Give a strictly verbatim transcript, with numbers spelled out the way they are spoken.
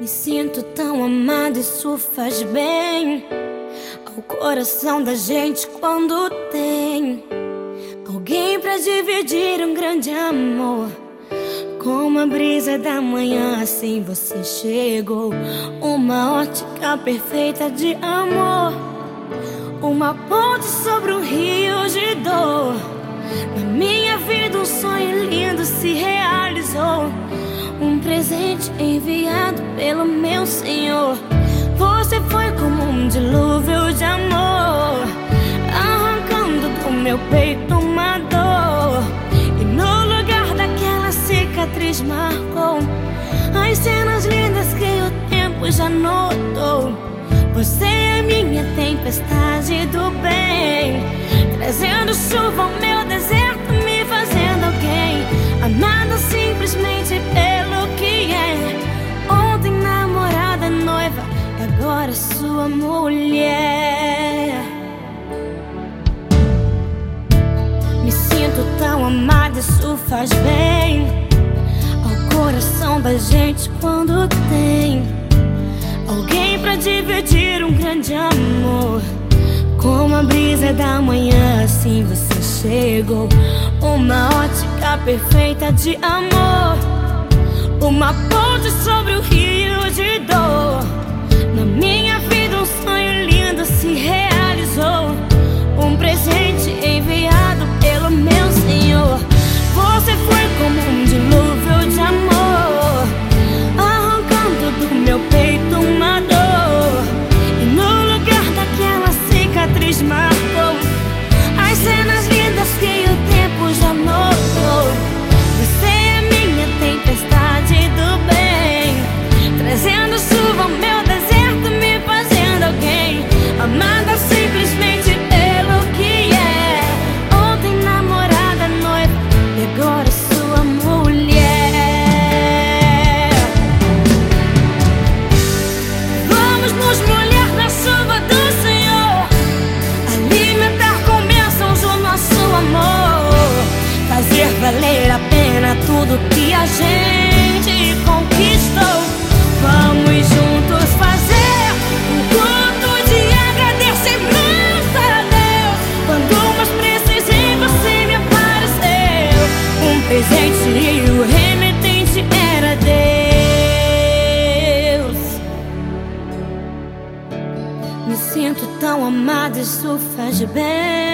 Me sinto tão amada, isso faz bem ao coração da gente quando tem alguém pra dividir um grande amor. Como a brisa da manhã, assim você chegou. Uma ótica perfeita de amor, uma ponte sobre um rio de dor. Na minha vida um sonho lindo se realizou, um presente enviado pelo meu Senhor. Você foi como um dilúvio de amor, arrancando do meu peito uma dor. E no lugar daquela cicatriz marcou as cenas lindas que o tempo já notou. Você é minha tempestade do bem, trazendo chuva ao meu deserto, me fazendo alguém amada simplesmente pelo que é. Ontem namorada, noiva, e agora sua mulher. Me sinto tão amada, isso faz bem ao coração da gente quando tem alguém pra dividir um grande amor. Como a brisa da manhã, assim você chegou. Uma ótica perfeita de amor, uma ponte sobre o rio de dor. Na minha vida um sonho lindo se realizou, um presente enviado pelo meu Senhor. Você foi como um dilúvio de amor, arrancando do meu peito uma dor. E no lugar daquela cicatriz marcou as cenas lindas que o tempo já notou. Você é minha tempestade do bem, trazendo chuva ao meu deserto, me fazendo alguém amada simplesmente pelo que é. Ontem namorada, noiva, e agora sua mulher. Vamos nos molhar na chuva do Senhor, alimentar com bênçãos o nosso amor, fazer valer a pena tudo que a gente conquistou. Vamos juntos fazer um culto de agradecimento a Deus. Quando mais precisei você me apareceu, um presente e o remetente era Deus. Me sinto tão amada, isso faz bem